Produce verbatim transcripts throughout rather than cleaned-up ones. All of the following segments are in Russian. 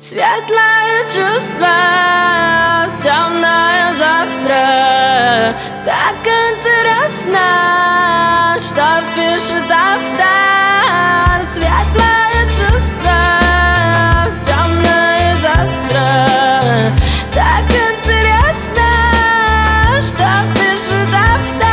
Светлое чувство, темное завтра. Так интересно, что впишет автор. Светлое чувство, темное завтра. Так интересно, что впишет автор.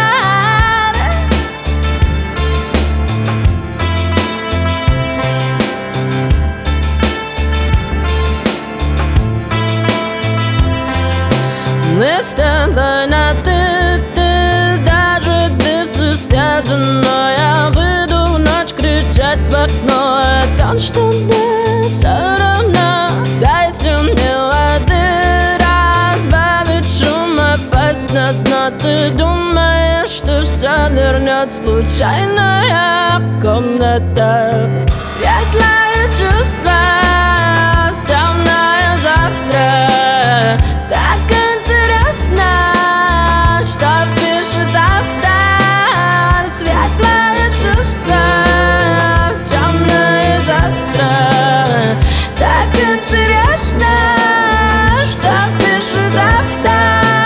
Мы с тобой на ты, ты, даже дысы связаны. Но я выйду в ночь кричать в окно о том, что мне все равно. Дайте мне воды, разбавить шум, опасть на дно. Ты думаешь, что все вернет случайная комната. Светлое чувство, темное завтра. Так интересно, что впишет автор. Светлое чувство, темное завтра. Так интересно, что впишет автор.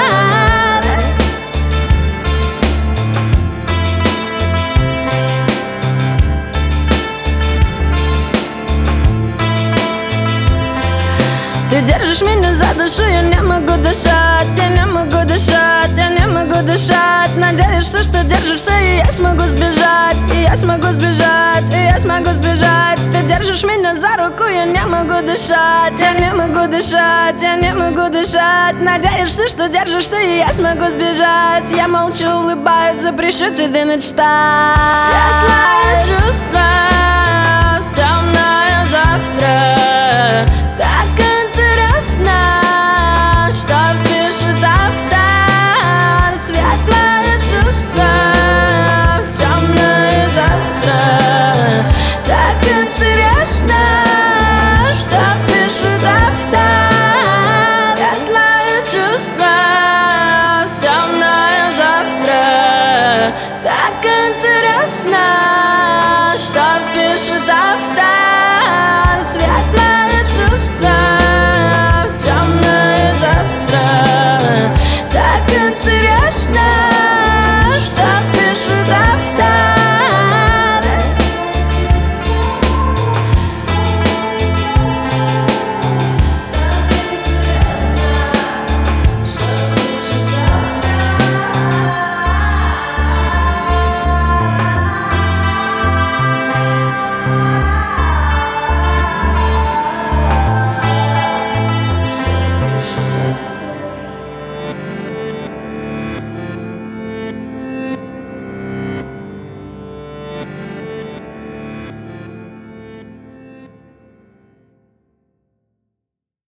Ты держишь меня за душу, я не могу дышать. Я не могу дышать, я не могу дышать. Надеешься, что держишься, и я смогу сбежать. И я смогу сбежать, и я смогу сбежать. Ты держишь меня за руку, я не могу дышать. Я не могу дышать, я не могу дышать. Надеешься, что держишься, и я смогу сбежать. Я молча улыбаюсь, запрещу тебе мечтать. Светлое чувство, темное завтра.